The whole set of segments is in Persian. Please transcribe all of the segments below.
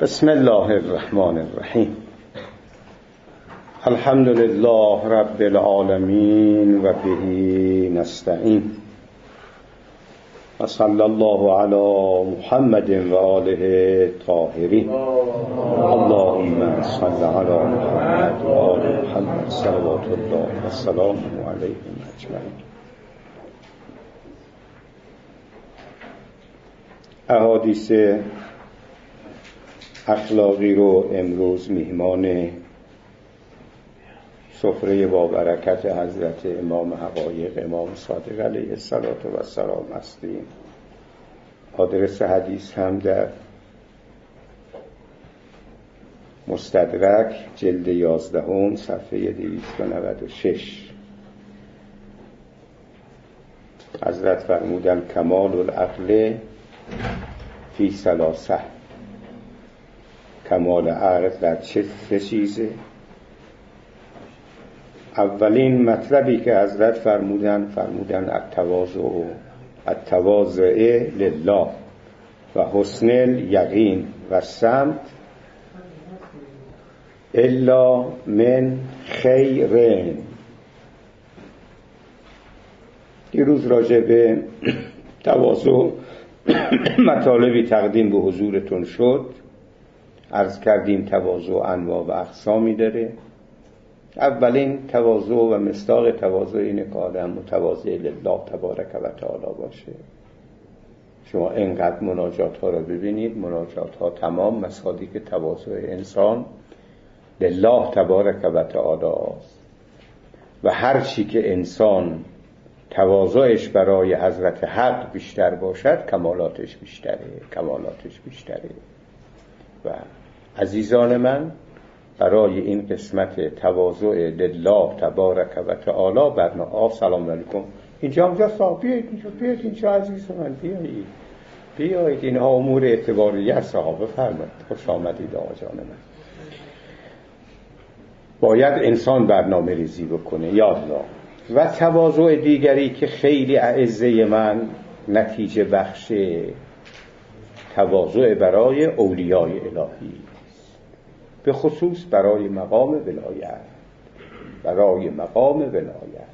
بسم الله الرحمن الرحیم. الحمد لله رب العالمین و به نستعین و صلی الله علی محمد و آله طاهرین. اللهم صل علی محمد و آل محمد صلوات الله و سلامه علیهم اجمعین. احادیث اخلاقی رو امروز میهمان سفره با برکت حضرت امام حقایق امام صادق علیه السلام هستیم. آدرس حدیث هم در مستدرک جلد 11 صفحه 296. حضرت فرمودن کمال العقل فی ثلاثه. کمال عقل در چه چیزه؟ اولین مطلبی که حضرت فرمودن التواضع لله و حسن الیقین و صمت الا من خیرین. دیروز راجع به تواضع مطالبی تقدیم به حضورتون شد. عرض کردیم تواضع انواع و اقسامی داره. اولین تواضع و مصداق تواضع اینه که آدم متواضع لله تبارک و تعالی باشه. شما اینقدر مناجات ها رو ببینید، مناجات ها تمام مصادیق تواضع انسان لله تبارک و تعالی است. و هر چی که انسان تواضعش برای حضرت حق بیشتر باشد کمالاتش بیشتره. و عزیزان من، برای این قسمت تواضع لله تبارک و تعالی برنامه سلام علیکم. اینجا صاحب بیایید اینجا عزیز من بیایید اینها امور اعتباریه صحابه فرمود. خوش آمدید آقا جان من. باید انسان برنامه ریزی بکنه یا الله. و تواضع دیگری که خیلی اعزه من نتیجه بخش تواضع برای اولیای الهی، به خصوص برای مقام ولایت.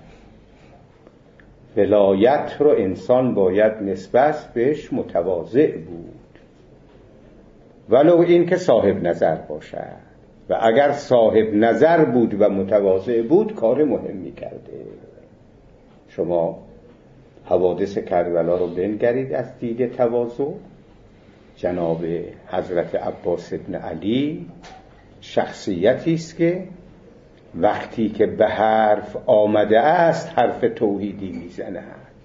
ولایت رو انسان باید نسبت بهش متواضع بود، ولو این که صاحب نظر باشد. و اگر صاحب نظر بود و متواضع بود کار مهمی کرده. شما حوادث کربلا رو بنگرید از دید تواضع. جناب حضرت عباس ابن علی شخصیتی است که وقتی که به حرف آمده است حرف توحیدی میزنه.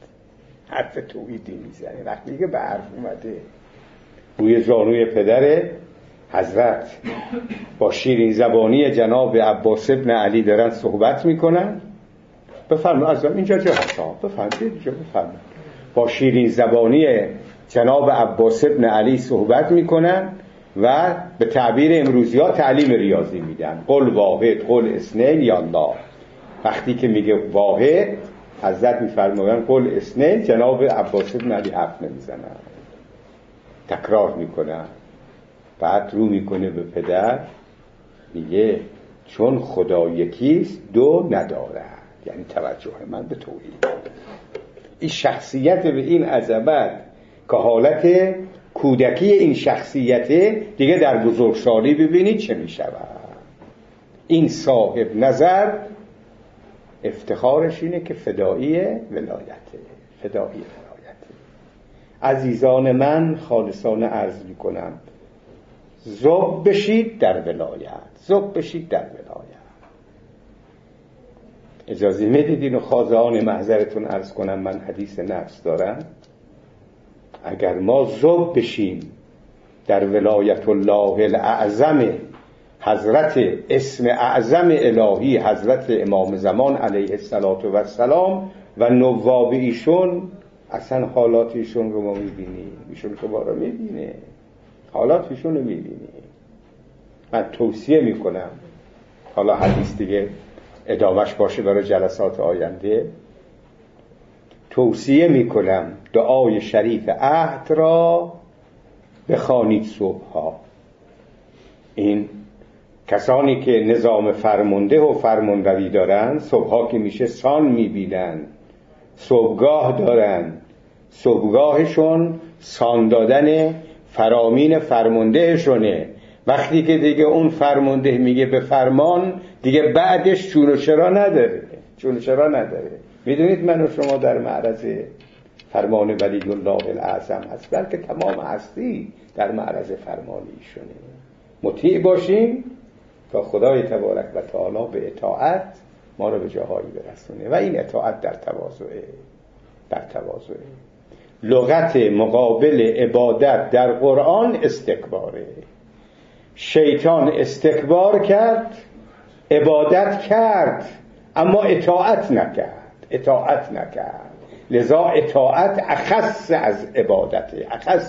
وقتی که به حرف اومده روی زانوی پدر حضرت با شیرین زبانی جناب عباس ابن علی دارن صحبت میکنن. بفرمایید از اینجا جا حساب بفرمایید. با شیرین زبانی جناب عباس ابن علی صحبت میکنن و به تعبیر امروزی ها تعلیم ریاضی میدن. قل واحد قل اثنین یا الله. وقتی که میگه واحد حضرت میفرمایند قل اثنین، جناب عباس ابن علی حرف نمیزنن، تکرار میکنن. بعد رو میکنه به پدر میگه چون خدا یکیست دو ندارد. یعنی توجه من به توحید. این شخصیت به این عظمت که حالت کودکی این شخصیت دیگه در بزرگسالی ببینید چه می شود. این صاحب نظر افتخارش اینه که فدایی ولایته. عزیزان من، خالصانه عرض می کنم ذوب بشید در ولایت. اجازه میدید اینو خواضعان محضرتون عرض کنم. من حدیث نفس دارم. اگر ما ذوب بشیم در ولایت الله الاعظم، حضرت اسم اعظم الهی حضرت امام زمان علیه السلام و نواب ایشون، اصلا حالات ایشون رو ما میبینیم. ایشون که ما رو میبینه، حالات ایشون رو میبینیم. من توصیه میکنم، حالا حدیث دیگه ادامش باشه برای جلسات آینده، توصیه میکنم دعای شریف عهد را بخوانید صبحها. این کسانی که نظام فرمانده و فرمانروی دارن صبحها که میشه سان میبینن، صبحگاه دارن، صبحگاهشون سان دادن فرامین فرماندهشونه. وقتی که دیگه اون فرمانده میگه به فرمان، دیگه بعدش چون و چرا نداره. میدونید من و شما در معرض فرمان ولی الله الاعظم هست، بلکه تمام هستی در معرض فرمان ایشونه. مطیع باشیم تا خدای تبارک و تعالی به اطاعت ما رو به جاهایی برسونه، و این اطاعت در تواضعه. لغت مقابل عبادت در قرآن استکباره. شیطان استکبار کرد، عبادت کرد، اما اطاعت نکرد. لذا اطاعت اخص از عبادته.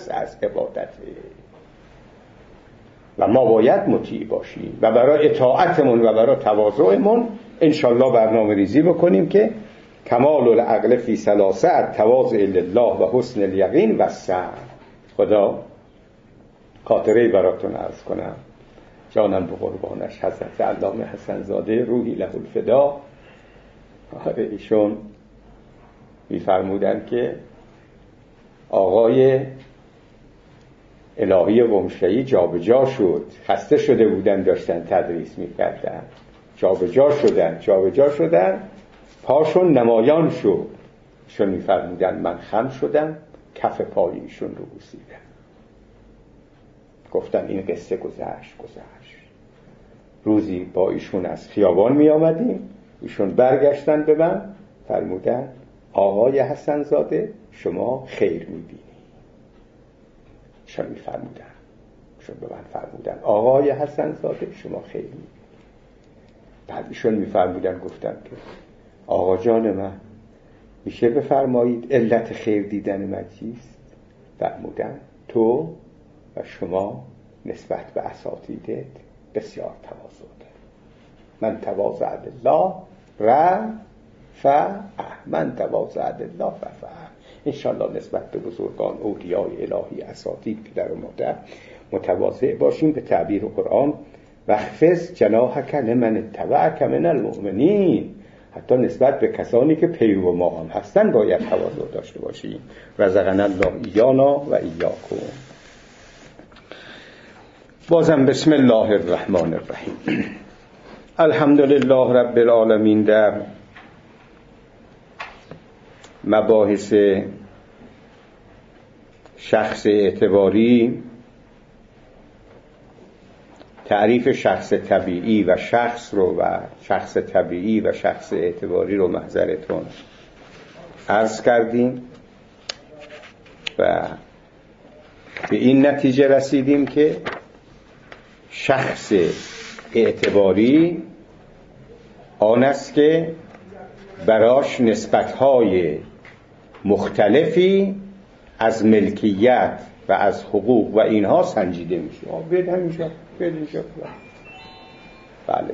و ما باید مطیع باشیم و برای اطاعتمون و برای تواضعمون انشالله برنامه ریزی بکنیم که کمال العقل فی ثلاثه: التواضع لله و حسن الیقین و صبر. خدا خاطره براتون عرض کنم، جانم به قربانش، حضرت علامه حسن زاده روحی له الفدا، ایشون می‌فرمودن که آقای الهی ومشهی جابجا شد، خسته شده بودن، داشتن تدریس می‌کردن، جابجا شدن، پاشون نمایان شد. ایشون می‌فرمودن من خم شدم، کف پای ایشون رو بوسیدم. گفتن این قصه گذشت. روزی با ایشون از خیابان می آمدیم، ایشون برگشتن به من فرمودن آقای حسن زاده شما خیر می بینی. ایشون به من فرمودن آقای حسن زاده شما خیر می بینی. بعد ایشون می فرمودن، گفتم که آقا جان من میشه بفرمایید علت خیر دیدن من چیست؟ فرمودن تو و شما نسبت به اساتیدت بسیار تواضع دارید. من تواضع لله رفعه. انشالله نسبت به بزرگان اولیای الهی اساتید پدر و مادر متواضع باشیم. به تعبیر قرآن واخفض جناحک لمن اتبعک من المؤمنین، حتی نسبت به کسانی که پیرو ما هم هستن باید تواضع داشته باشیم. رزقنا الله ایانا و ایاکم. بازم بسم الله الرحمن الرحیم. الحمدلله رب العالمین. در مباحث شخص اعتباری، تعریف شخص طبیعی و شخص اعتباری رو محضرتون عرض کردیم و به این نتیجه رسیدیم که شخص اعتباری آن است که براش نسبت‌های مختلفی از ملکیت و از حقوق و اینها سنجیده میشه. بید اینجا بله.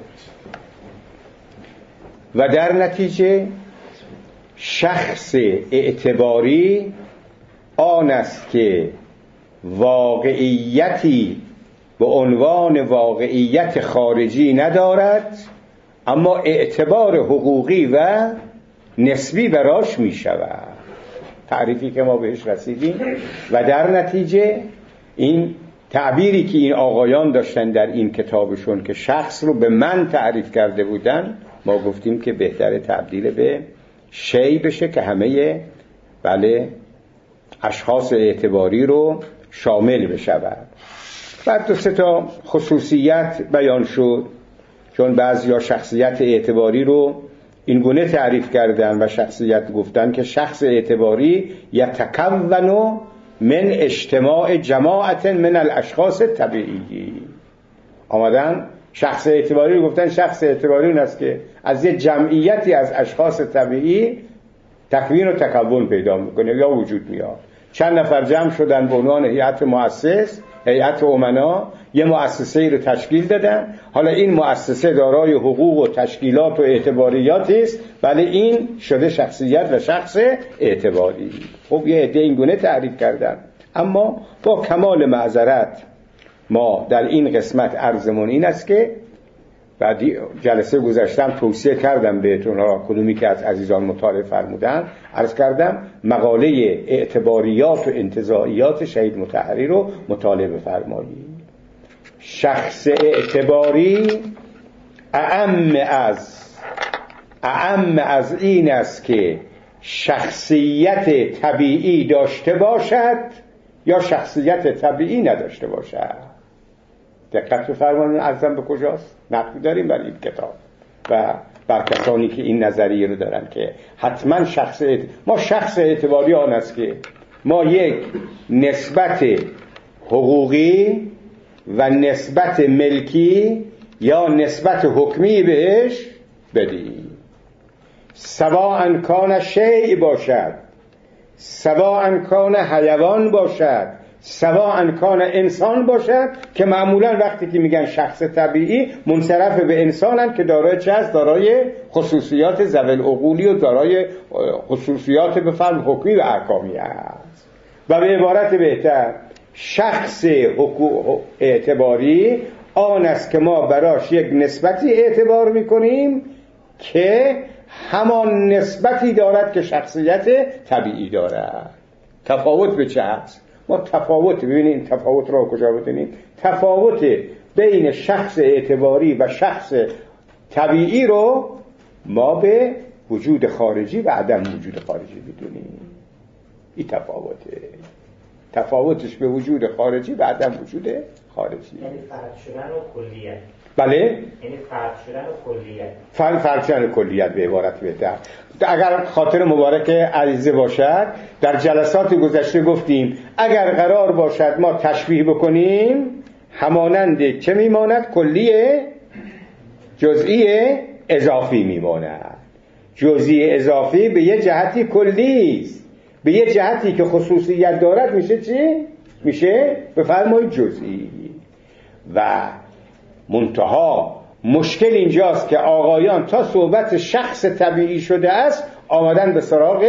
و در نتیجه شخص اعتباری آن است که واقعیتی به عنوان واقعیت خارجی ندارد، اما اعتبار حقوقی و نسبی براش می شود. تعریفی که ما بهش رسیدیم و در نتیجه این تعبیری که این آقایان داشتن در این کتابشون که شخص رو به من تعریف کرده بودن، ما گفتیم که بهتره تبدیل به شی بشه که همه اشخاص اعتباری رو شامل بشود. بعد 2 تا خصوصیت بیان شد، چون بعضیا شخصیت اعتباری رو این گونه تعریف کردن و شخصیت گفتن که شخص اعتباری یتکون من اجتماع جماعت من الاشخاص طبیعی. آمدن شخص اعتباری رو گفتن شخص اعتباری اون است که از یه جمعیتی از اشخاص طبیعی تکوین و تکون پیدا میکنه یا وجود میاد. چند نفر جمع شدن به عنوان هیئت مؤسس، هیئت امنا، یه مؤسسه‌ای رو تشکیل دادن. حالا این مؤسسه دارای حقوق و تشکیلات و اعتباریاتی است، ولی این شده شخصیت و شخص اعتباری. خب یه عده این گونه تعریف کردن، اما با کمال معذرت ما در این قسمت عرضمون این است که بعدی جلسه گذاشتم توصیه کردم بهتون ها، کدومی که از عزیزان مطالعه فرمودن، عرض کردم مقاله اعتباریات و انتزاعیات شهید مطهری رو مطالعه بفرمایید. شخص اعتباری اعم از این است که شخصیت طبیعی داشته باشد یا شخصیت طبیعی نداشته باشد. دقت بفرمایید عرضم به کجاست؟ نقدی داریم برای این کتاب و بر کسانی که این نظریه رو دارن که حتما ما شخص اعتباری آن است که ما یک نسبت حقوقی و نسبت ملکی یا نسبت حکمی بهش بدیم، سواء کان شیء باشد، سواء کان حیوان باشد، سواء کان انسان باشد، که معمولا وقتی که میگن شخص طبیعی منصرف به انسانن که دارای چه است؟ دارای خصوصیات ذوی العقولی و دارای خصوصیات به فرم حکمی و احکامی است. و به عبارت بهتر شخص اعتباری آن است که ما براش یک نسبتی اعتبار میکنیم که همان نسبتی دارد که شخصیت طبیعی دارد. تفاوت به چه هست؟ ما تفاوت، ببینید تفاوت رو کجا بدونیم؟ تفاوت بین شخص اعتباری و شخص طبیعی رو ما به وجود خارجی و عدم وجود خارجی بدونیم. این تفاوتش به وجود خارجی و عدم وجود خارجی، یعنی فرد شدن و کلیت. بله؟ یعنی فرد شدن و کلیت. فرد شدن و کلیت به عبارت بهتر. اگر خاطر مبارک عریضه باشد، در جلسات گذشته گفتیم اگر قرار باشد ما تشبیه بکنیم همانند چه میماند؟ کلیه جزئی اضافی میماند. جزئی اضافی به یه جهتی کلی است، به یه جهتی که خصوصیت دارد میشه چی؟ میشه بفرمایید جزئی. و منتها مشکل اینجاست که آقایان تا صحبت شخص طبیعی شده است آمدن به سراغ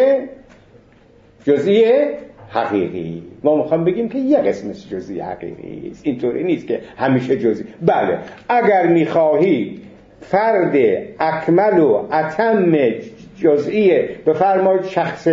جزئی حقیقی. ما میخوام بگیم که یه قسمش جزئی حقیقی است، اینطوری نیست که همیشه جزئی. بله اگر میخواهی فرد اکمل و اتم جزئی بفرمایید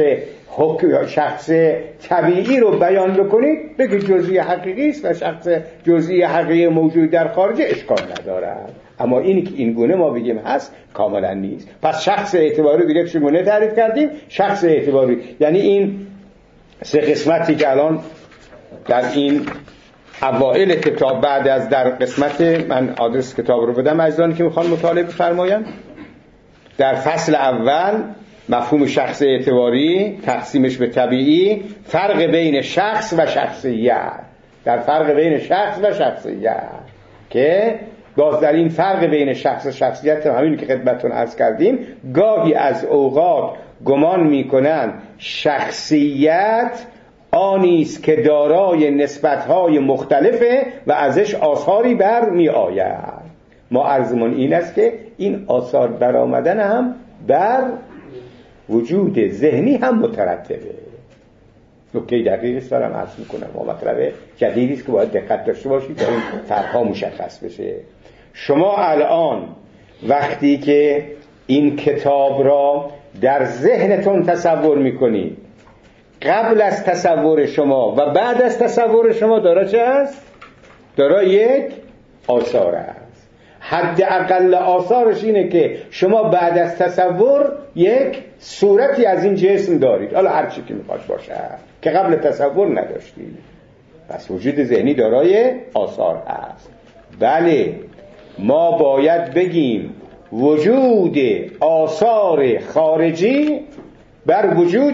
شخص طبیعی رو بیان بکنید، بگید جزئی حقیقی است و شخص جزئی حقیقی موجود در خارج اشکال ندارد. اما اینی که این گونه ما بگیم هست کاملا نیست. پس شخص اعتباری دیگه چگونه تعریف کردیم؟ شخص اعتباری یعنی این سه قسمتی که الان در این اوائل کتاب بعد از در قسمت من آدرس کتاب رو بدم عزیزانی که میخوان مطالعه بفرمایند. در فصل اول مفهوم شخص اعتباری، تقسیمش به طبیعی، فرق بین شخص و شخصیت، در فرق بین شخص و شخصیت که باز در این فرق بین شخص و شخصیت همین که خدمتتون عرض کردیم گاهی از اوقات گمان میکنن شخصیت آنیست که دارای نسبتهای مختلفه و ازش آثاری بر می آید. ما عرضمون این است که این آثار برآمدن هم بر وجود ذهنی هم مترتبه. نکته دقیقی دارم عرض میکنم و مطلب جدیدی است که باید دقت داشته باشید تا این فرق‌ها مشخص بشه. شما الان وقتی که این کتاب را در ذهنتون تصور میکنید، قبل از تصور شما و بعد از تصور شما دارا چه است؟ دارا یک آثار است. حد اقل آثارش اینه که شما بعد از تصور یک صورتی از این جسم دارید، حالا هر چی که میخواد باشه که قبل تصور نداشتید. پس وجود ذهنی دارای آثار است. بله ما باید بگیم وجود آثار خارجی بر وجود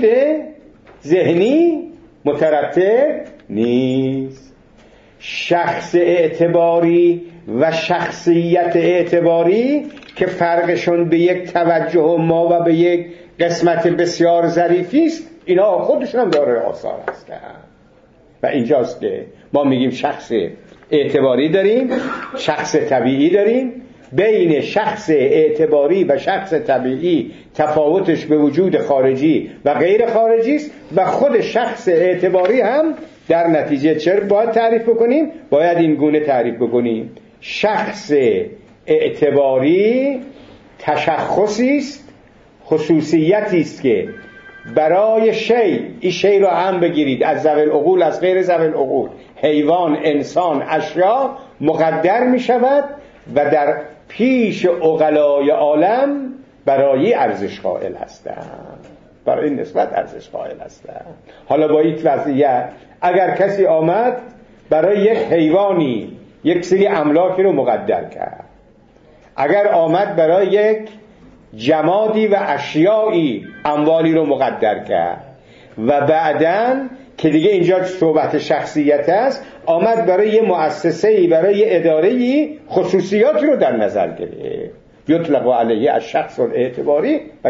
ذهنی مترتب نیست. شخص اعتباری و شخصیت اعتباری که فرقشون به یک توجه ما و به یک قسمت بسیار ظریفی است، اینا خودشون هم داره آثار هستند. و اینجاست که ما میگیم شخص اعتباری داریم، شخص طبیعی داریم. بین شخص اعتباری و شخص طبیعی تفاوتش به وجود خارجی و غیر خارجی است و خود شخص اعتباری هم در نتیجه چرا باید تعریف بکنیم؟ باید این گونه تعریف بکنیم: شخص اعتباری تشخصی است، خصوصیتی است که برای این شی رو هم بگیرید، از ذوی العقول، از غیر ذوی العقول، حیوان، انسان، اشیا، مقدر می شود و در پیش عقلای عالم برای ارزش قائل هستند، برای این نسبت ارزش قائل هستند. حالا با این وضعیت اگر کسی آمد برای یک حیوانی یک سری املاکی رو مقدر کرد، اگر آمد برای یک جمادی و اشیایی اموالی رو مقدر کرد و بعدن که دیگه اینجا صحبت شخصیت است، آمد برای یه مؤسسه‌ای، برای یه اداره‌ای خصوصیاتی رو در نظر گرفت، یطلق علیه الشخص الاعتباری و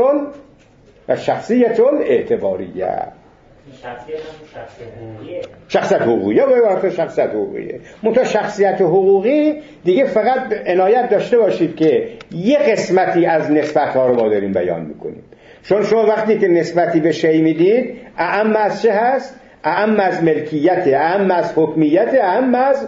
شخصیت الاعتباریه. شخصیت حقوقیه باید شخصیت حقوقیه. منتها شخصیت حقوقی دیگه فقط عنایت داشته باشید که یه قسمتی از نسبت‌ها رو ما داریم بیان میکنیم. چون شما وقتی که نسبتی به شی میدید، اعم از چه هست؟ اعم از ملکیت، اعم از حکمیت، اعم از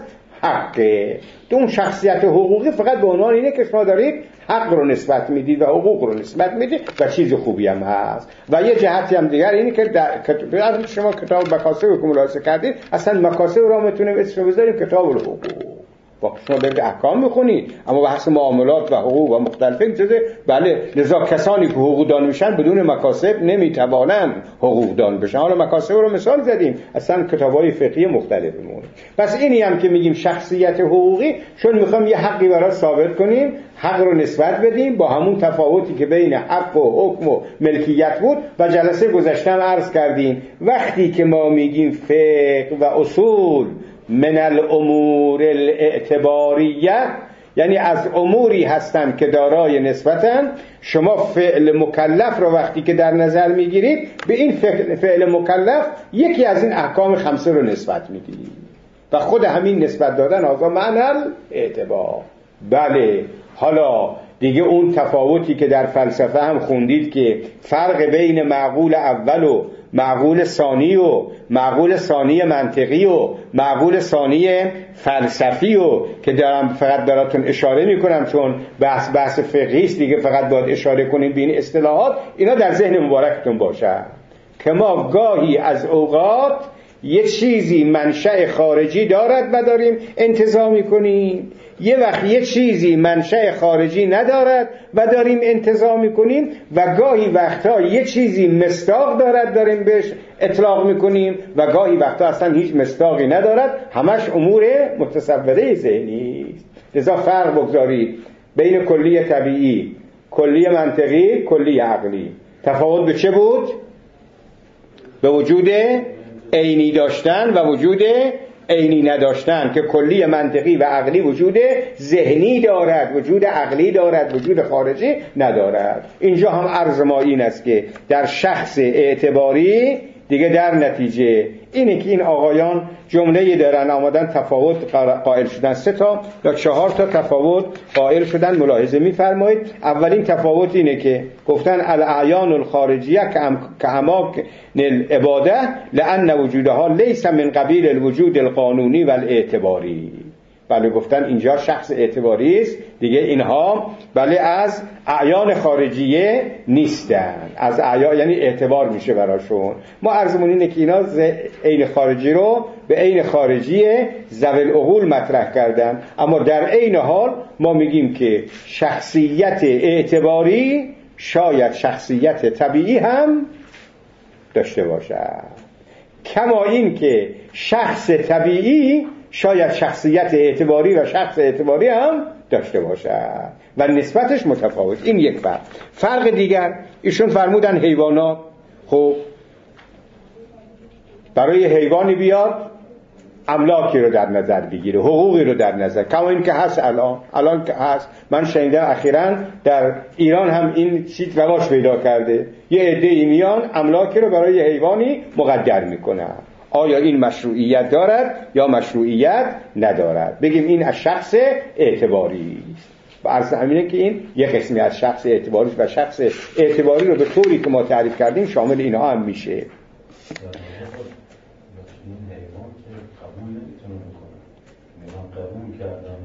حقه. اون شخصیت حقوقی فقط به عنوان اینه که شما دارید حق رو نسبت میدید و حقوق رو نسبت میدید و چیز خوبی هم هست. و یه جهتی هم دیگر اینه که در شما کتاب مکاسب رو ملاحظه کردید، اصلا مکاسب رو میتونیم اسمش بذاریم کتاب الحقوق. وقتی شما برید احکام میخونید، اما بحث معاملات و حقوق و مختلفه چیزه، بله، لذا کسانی که حقوقدان میشن بدون مکاسب نمیتوانن حقوقدان بشن. حالا مکاسب رو مثال زدیم، اصلا کتابای فقهی مختلفمون. پس اینی هم که میگیم شخصیت حقوقی، چون میخوام یه حقی برای ثابت کنیم، حق رو نسبت بدیم با همون تفاوتی که بین حق و حکم و ملکیت بود. و جلسه گذشته هم عرض کردیم وقتی که ما میگیم فقه و اصول من الامور الاعتباریه، یعنی از اموری هستند که دارای نسبتن، شما فعل مکلف رو وقتی که در نظر میگیرید به این فعل مکلف یکی از این احکام خمسه رو نسبت میدید و خود همین نسبت دادن آقا معنی اعتبار. بله، حالا دیگه اون تفاوتی که در فلسفه هم خوندید که فرق بین معقول اول و معقول ثانی و معقول ثانی منطقی و معقول ثانی فلسفی و که دارم فقط براتون اشاره میکنم چون بحث فقهی است دیگه، فقط باید اشاره کنیم به این اصطلاحات، اینا در ذهن مبارکتون باشه که ما گاهی از اوقات یه چیزی منشأ خارجی دارد و داریم انتزاع میکنیم، یه وقت یه چیزی منشأ خارجی ندارد و داریم انتزاع میکنیم، و گاهی وقتا یه چیزی مصداق دارد داریم بهش اطلاق میکنیم، و گاهی وقتا اصلا هیچ مصداقی ندارد، همش امور متصوره ذهنی است. لذا فرق بگذارید بین کلی طبیعی، کلی منطقی، کلی عقلی. تفاوت به چه بود؟ به وجود عینی داشتن و وجود عینی نداشتن، که کلی منطقی و عقلی وجود ذهنی دارد، وجود عقلی دارد، وجود خارجی ندارد. اینجا هم عرض ما این است که در شخص اعتباری دیگه در نتیجه اینه که این آقایان جمله‌ای دارن آمدن تفاوت قائل شدن، 3 تا یا 4 تا تفاوت قائل شدن. ملاحظه می‌فرمایید اولین تفاوت اینه که گفتن الاعیان الخارجیه کاماکن العباده لان وجودها لیس من قبیل الوجود القانونی و الاعتباری. بله، گفتن اینجا شخص اعتباری است دیگه، اینها بله از اعیان خارجیه نیستن، از اعیان یعنی اعتبار میشه براشون. ما عرضمون اینه که اینا عین خارجی رو به عین خارجی ذوی العقول مطرح کردن، اما در عین حال ما میگیم که شخصیت اعتباری شاید شخصیت طبیعی هم داشته باشد، کما این که شخص طبیعی شاید شخصیت اعتباری و شخص اعتباری هم داشته باشد و نسبتش متفاوت. این یک فرق دیگر ایشون فرمودن حیوانات. خب برای حیوانی بیاد املاکی رو در نظر بگیره، حقوقی رو در نظر، کما این که هست الان که هست. من شنیدم اخیراً در ایران هم این چیز رواج پیدا کرده، یه عده‌ای میان املاکی رو برای حیوانی مقدر میکنن. آیا این مشروعیت دارد یا مشروعیت ندارد؟ بگیم این از شخص اعتباری است. و عرض همینه که این یک قسمی از شخص اعتباری است و شخص اعتباری رو به طوری که ما تعریف کردیم شامل اینها هم میشه. قبول کردن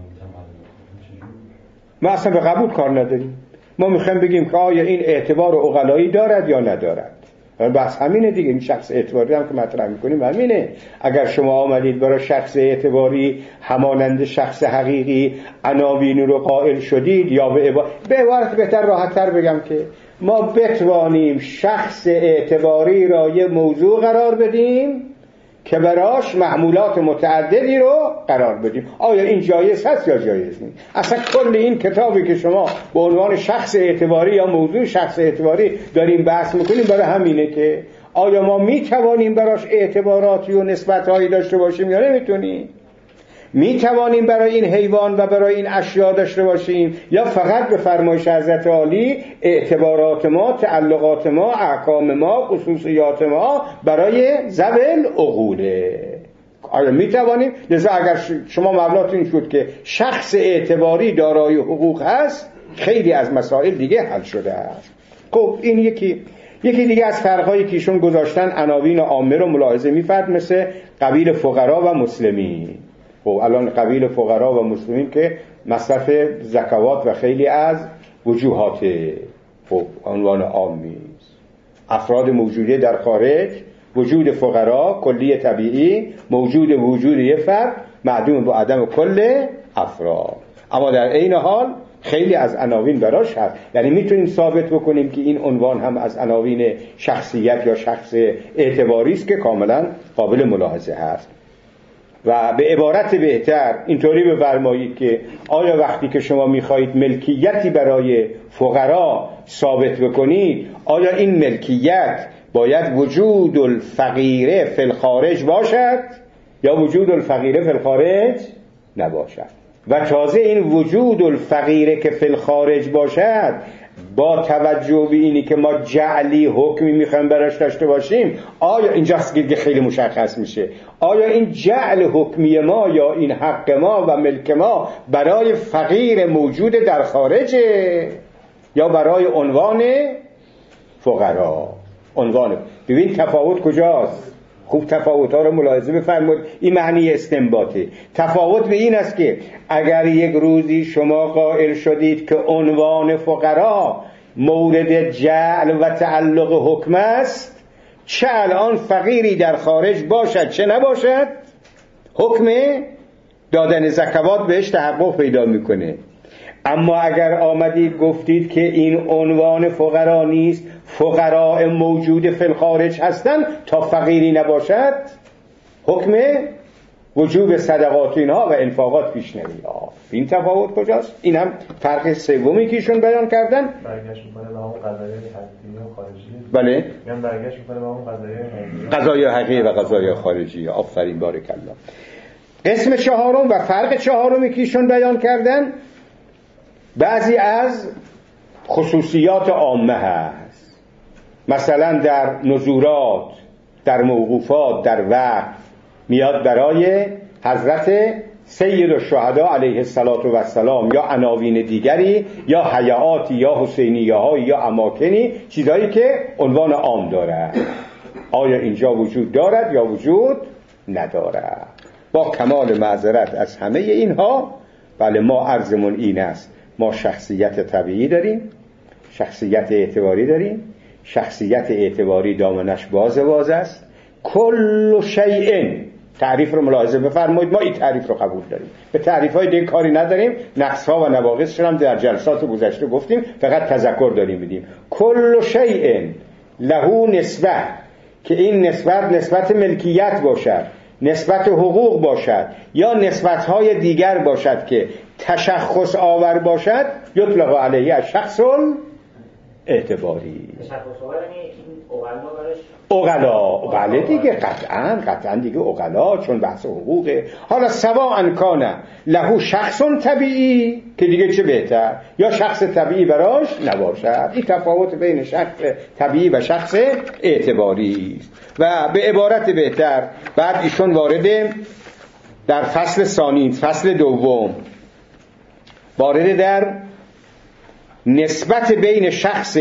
ما اصلا به قبول کار نداریم. ما میخوایم بگیم که آیا این اعتبار عقلایی دارد یا ندارد. بس همینه دیگه. این شخص اعتباری هم که مطرح میکنیم همینه. اگر شما آمدید برای شخص اعتباری همانند شخص حقیقی عناوین رو قائل شدید، یا به عبارت بهتر راحت‌تر بگم که ما بتوانیم شخص اعتباری را یه موضوع قرار بدیم که براش معمولات متعددی رو قرار بدیم. آیا این جایز هست یا جایز نیست؟ اصلا کل این کتابی که شما به عنوان شخص اعتباری یا موضوع شخص اعتباری داریم بحث میکنیم برای همینه که آیا ما میتوانیم براش اعتباراتی و نسبتهایی داشته باشیم یا نمیتونیم؟ میتوانیم برای این حیوان و برای این اشیاء داشته باشیم یا فقط به فرمایش حضرت عالی اعتبارات ما، تعلقات ما، احکام ما، خصوصیات ما برای ذوی العقوله؟ آیا میتوانیم؟ لذا اگر شما مبلغ این شد که شخص اعتباری دارای حقوق هست، خیلی از مسائل دیگه حل شده است. خب این یکی دیگه از فرق‌هایی که ایشون گذاشتن عناوین عامه رو ملاحظه می‌فرد، مثل قبیل فقرا و مسلمین. خب الان قبیل فقرا و مسلمین که مصرف زکوات و خیلی از وجوهات خب عنوان عامی است. افراد موجوده در خارج، وجود فقرا کلی طبیعی، وجود یه فرد معدوم با عدم کل افراد. اما در عین حال خیلی از عناوین براش هست. یعنی میتونیم ثابت بکنیم که این عنوان هم از عناوین شخصیت یا شخص اعتباری است که کاملا قابل ملاحظه هست. و به عبارت بهتر اینطوری بفرمایید که آیا وقتی که شما میخواهید ملکیتی برای فقرا ثابت بکنید، آیا این ملکیت باید وجود الفقیره فی الخارج باشد یا وجود الفقیره فی الخارج نباشد؟ و تازه این وجود الفقیره که فی الخارج باشد با توجه به اینی که ما جعلی حکمی میخوایم براش داشته باشیم، آیا اینجاست که خیلی مشخص میشه آیا این جعل حکمی ما یا این حق ما و ملک ما برای فقیر موجود در خارجه یا برای عنوان فقرا؟ ببین تفاوت کجاست؟ خوب تفاوت‌ها رو ملاحظه بفرمایید. این معنی استنباطه. تفاوت به این است که اگر یک روزی شما قائل شدید که عنوان فقرا مورد جعل و تعلق حکم است، چه الان فقیری در خارج باشد چه نباشد، حکم دادن زکوات بهش تحقق پیدا میکنه. اما اگر آمدید گفتید که این عنوان فقرا نیست، فقراء موجود فی الخارج هستند تا فقیری نباشد، حکم وجوب صدقات اینها و انفاقات پیش نمیاد. این تفاوت کجاست؟ این هم فرق سومی که ایشون بیان کردن. برگشت میکنه به همون قضایای حقیقی و خارجی. بله، میگم برگشت میکنه به همون قضایای حقیقی و قضایای خارجی. آفرین، بارک الله. قسم چهارم و فرق چهارمی که ایشون بیان کردن بعضی از خصوصیات عامه هست. مثلا در نزورات، در موقوفات، در وقت میاد برای حضرت سید الشهدا علیه السلام یا عناوین دیگری یا حیاتی یا حسینیه های یا اماکنی، چیزایی که عنوان عام داره. آیا اینجا وجود دارد یا وجود ندارد؟ با کمال معذرت از همه اینها، بله ما عرضمون این است، ما شخصیت طبیعی داریم، شخصیت اعتباری داریم. شخصیت اعتباری دامنش باز است. کل شیء، تعریف رو ملاحظه بفرمایید، ما این تعریف رو قبول داریم، به تعریف‌های دیگه کاری نداریم. نقص‌ها و نواقصش هم در جلسات گذشته گفتیم، فقط تذکر داریم میدیم. کل شیء له نسبه، که این نسبت ملکیت باشد، نسبت حقوق باشد یا نسبت‌های دیگر باشد که تشخص آور باشد، یطلق علیه شخص اعتباری. تشخص آور یعنی این اغلا، بله دیگه، قطعاً دیگه اغلا، چون بحث حقوقه. حالا سواء کان له شخص طبیعی، که دیگه چه بهتر، یا شخص طبیعی براش نباشد. این تفاوت بین شخص طبیعی و شخص اعتباری است. و به عبارت بهتر بعد ایشون وارد در فصل ثانی، فصل دوم، وارد در نسبت بین شخص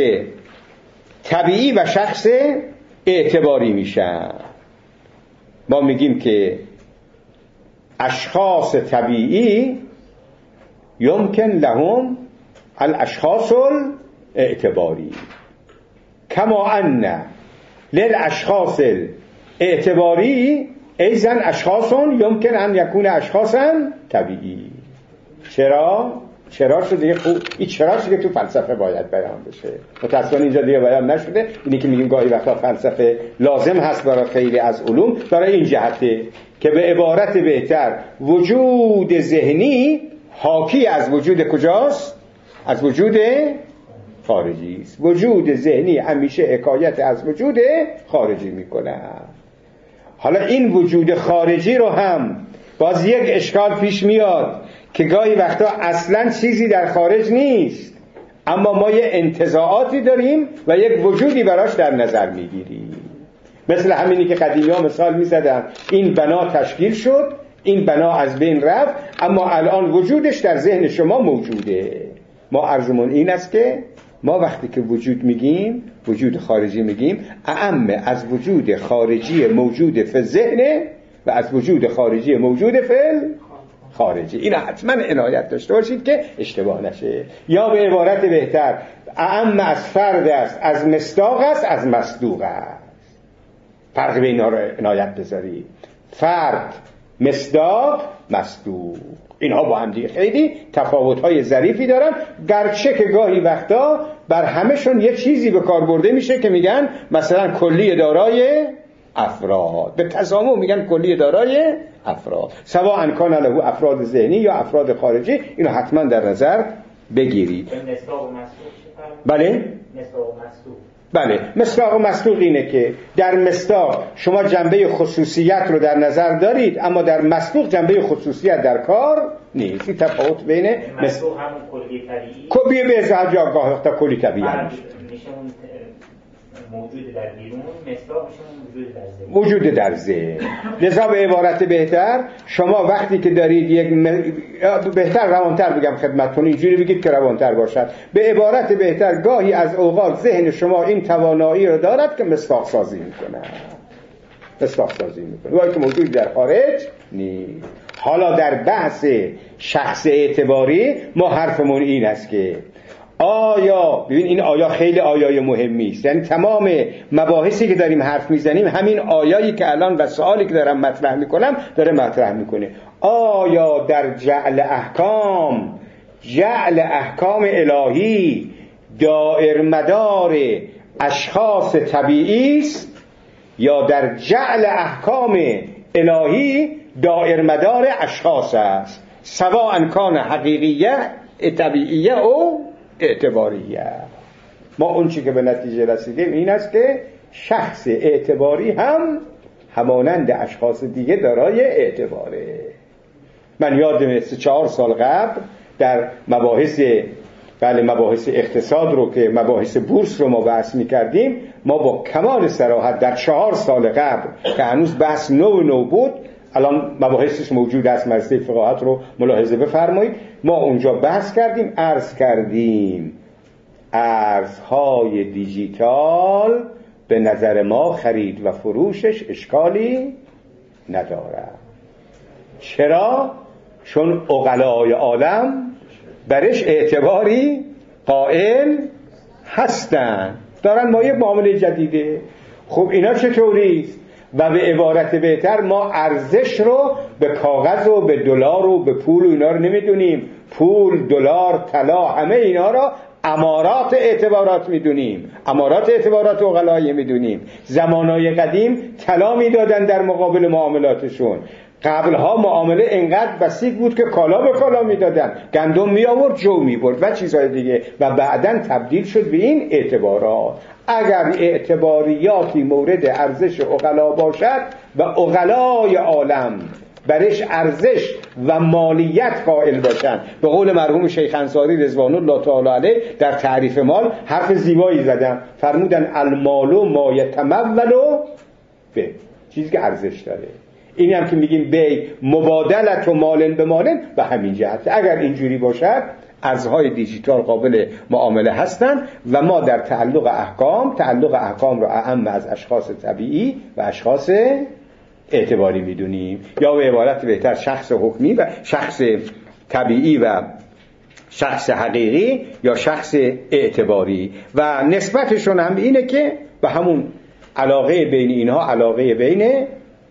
طبیعی و شخص اعتباری میشن. ما میگیم که اشخاص طبیعی یمکن لهم الاشخاص الاعتباری کما ان للاشخاص الاعتباری ایضا اشخاص یمکن ان یکون اشخاصا طبیعی. چرا شده دیگه؟ خوب این چرا شده که تو فلسفه باید بیان بشه. متأسفانه اینجا دیگه بیان نشده. اینی که میگیم گاهی وقتا فلسفه لازم هست برای خیلی از علوم، برای این جهته که به عبارت بهتر وجود ذهنی حاکی از وجود کجاست؟ از وجود خارجی است. وجود ذهنی همیشه حکایت از وجود خارجی میکنه. حالا این وجود خارجی رو هم باز یک اشکال پیش میاد که گاهی وقتا اصلا چیزی در خارج نیست، اما ما یه انتزاعاتی داریم و یک وجودی براش در نظر میگیریم. مثل همینی که قدیمی ها مثال میزدن، این بنا تشکیل شد، این بنا از بین رفت، اما الان وجودش در ذهن شما موجوده. ما عرضمون این است که ما وقتی که وجود میگیم، وجود خارجی میگیم، اعم از وجود خارجی موجود فی ذهن و از وجود خارجی موجود فی خارجی. این حتما عنایت داشته باشید که اشتباه نشه. یا به عبارت بهتر اعم از فرد است، از مصداق است، از مصدوق است. فرق بین اینا رو عنایت بذارید. فرد، مصداق، مصدوق، اینها با هم دیگه خیلی تفاوت‌های ظریفی دارن، گرچه که گاهی وقتا بر همه‌شون یه چیزی به کار برده میشه که میگن مثلا کلی دارای افراد، به تضامن میگن کلی دارای افراد، سواء کان له افراد ذهنی یا افراد خارجی. اینو حتما در نظر بگیرید. بله؟ بله، مصداق و مصدوق اینه که در مصداق شما جنبه خصوصیت رو در نظر دارید، اما در مصدوق جنبه خصوصیت در کار نیست. این تفاوت بین مصدوق همون کلی طبیعی به ازاجا گاه تا کلی طبیعی میشه موجود در بیرون، مصداق میشه موجود در ذهن. لذا به عبارت بهتر شما وقتی که دارید یک بهتر روانتر بگم خدمتتون، اینجوری بگید که روانتر باشد. به عبارت بهتر گاهی از اوقات ذهن شما این توانایی رو دارد که مصداق سازی میکنه. ولی که موجود در خارج نیست. حالا در بحث شخص اعتباری ما حرفمون این است که آیا، ببین این آیا خیلی آیای مهمی است، یعنی تمام مباحثی که داریم حرف میزنیم همین آیایی که الان و سوالی که دارم مطرح میکنم داره مطرح میکنه. آیا در جعل احکام الهی دائر مدار اشخاص طبیعی است یا در جعل احکام الهی دائر مدار اشخاص است، سواء کان حقیقیه طبیعیه او اعتباریه. ما اون چی که به نتیجه رسیدیم این است که شخص اعتباری هم همانند اشخاص دیگه دارای اعتباره. من یادم 4 سال قبل در مباحث اقتصاد رو که مباحث بورس رو ما بحث می‌کردیم، ما با کمال صراحت در 4 سال قبل که هنوز بحث نو بود، الان مباحثش موجود است، مدرسه فقاهت رو ملاحظه بفرمایید، ما اونجا بحث کردیم، عرض کردیم ارزهای دیجیتال به نظر ما خرید و فروشش اشکالی نداره. چرا؟ چون عقلای عالم برش اعتباری قائل هستن، دارن ما یک معامله جدیده. خب اینا چطوریست؟ و به عبارت بهتر ما ارزش رو به کاغذ و به دلار و به پول و اینا رو نمیدونیم. پول، دلار، طلا، همه اینا رو امارات اعتبارات میدونیم، امارات اعتبارات عقلایی میدونیم. زمانهای قدیم طلا میدادن در مقابل معاملاتشون. قبلها معامله انقدر بسیط بود که کالا به کالا میدادن، گندم می آورد جو می برد و چیزهای دیگه، و بعداً تبدیل شد به این اعتبارات. اگر اعتباریاتی مورد ارزش عقلا باشد و عقلای عالم برش ارزش و مالیت قائل باشند، به قول مرحوم شیخ انصاری رضوان الله تعالی علیه در تعریف مال حرف زیبایی زدن، فرمودن المال ما یتمول به، چیزی که ارزش داره. اینی هم که میگیم بی مبادلت و مالن به مالن به همین جهت. اگر اینجوری باشد ارزهای دیجیتال قابل معامله هستند و ما در تعلق احکام رو اعم از اشخاص طبیعی و اشخاص اعتباری میدونیم، یا به عبارت بهتر شخص حکمی و شخص طبیعی و شخص حقیقی یا شخص اعتباری. و نسبتشون هم اینه که به همون علاقه بین اینها، علاقه بین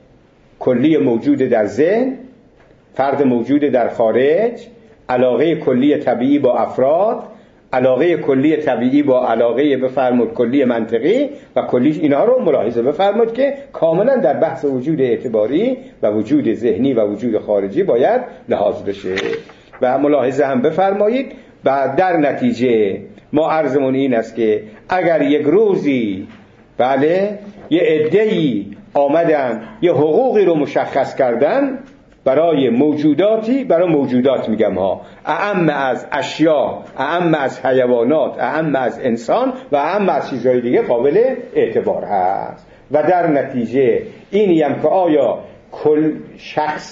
کلی موجود در ذهن، فرد موجود در خارج، علاقه کلی طبیعی با افراد، علاقه کلی طبیعی با علاقه بفرمود کلی منطقی و کلی، اینها رو ملاحظه بفرمود که کاملا در بحث وجود اعتباری و وجود ذهنی و وجود خارجی باید لحاظ بشه. و ملاحظه هم بفرمایید و در نتیجه ما عرضمون این است که اگر یک روزی بله یه عده‌ای آمدن یه حقوقی رو مشخص کردن برای موجوداتی، برای موجودات میگم ها، اعم از اشیا، اعم از حیوانات، اعم از انسان و اعم از چیزهای دیگه قابل اعتبار هست. و در نتیجه اینی هم که آیا کل شخص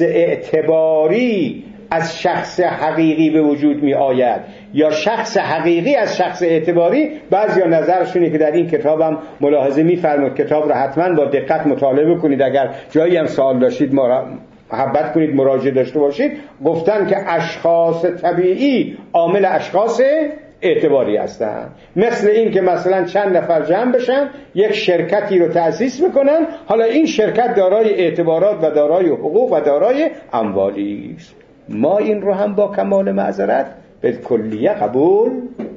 اعتباری از شخص حقیقی به وجود می آید یا شخص حقیقی از شخص اعتباری؟ بعضیا نظرشونه که در این کتابم ملاحظه می‌فرمایید، کتاب را حتما با دقت مطالعه کنید، اگر جایی هم سوال داشتید محبت کنید مراجعه داشته باشید، گفتن که اشخاص طبیعی عامل اشخاص اعتباری هستند. مثل این که مثلا چند نفر جمع بشن یک شرکتی رو تأسیس میکنن، حالا این شرکت دارای اعتبارات و دارای حقوق و دارای اموالی است. ما این رو هم با کمال معذرت به کلیه قبول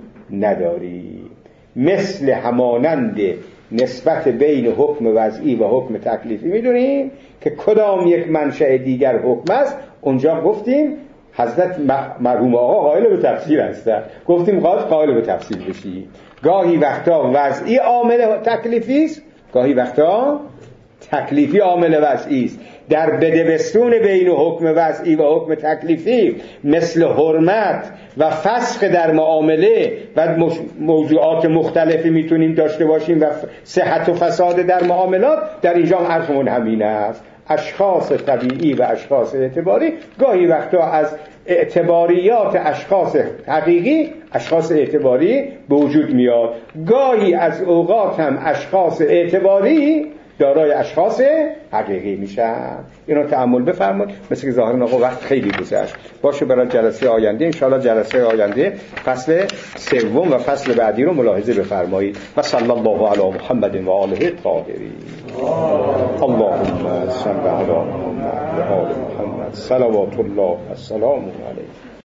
نداریم. مثل همانند نسبت بین حکم وضعی و حکم تکلیفی میدونیم که کدام یک منشأ دیگر حکم است، اونجا گفتیم حضرت مرحوم آقا قائل به تفسیر هستند، گفتیم قائل به تفسیر بشید. گاهی وقتا وضعی عامل تکلیفی است، گاهی وقتا تکلیفی عامل وضعی است. در بدبستون بین حکم وضعی و حکم تکلیفی مثل حرمت و فسخ در معامله و موضوعات مختلفی میتونیم داشته باشیم و صحت و فساد در معاملات، در اینجا عرضمون همین است. اشخاص طبیعی و اشخاص اعتباری گاهی وقتا از اعتباریات اشخاص حقیقی اشخاص اعتباری به وجود میاد، گاهی از اوقات هم اشخاص اعتباری دارای اشخاص حقیقی میشن. اینو تأمل بفرمایید. مثل که ظاهرا آقا وقت خیلی گذشت، باشه برای جلسه آینده انشاءالله جلسه آینده فصل سوم و فصل بعدی رو ملاحظه بفرمایید. و صلی الله علی محمد و آله الطاهرین. اللهم صل علی محمد و آل محمد صلوات الله و سلام علیه.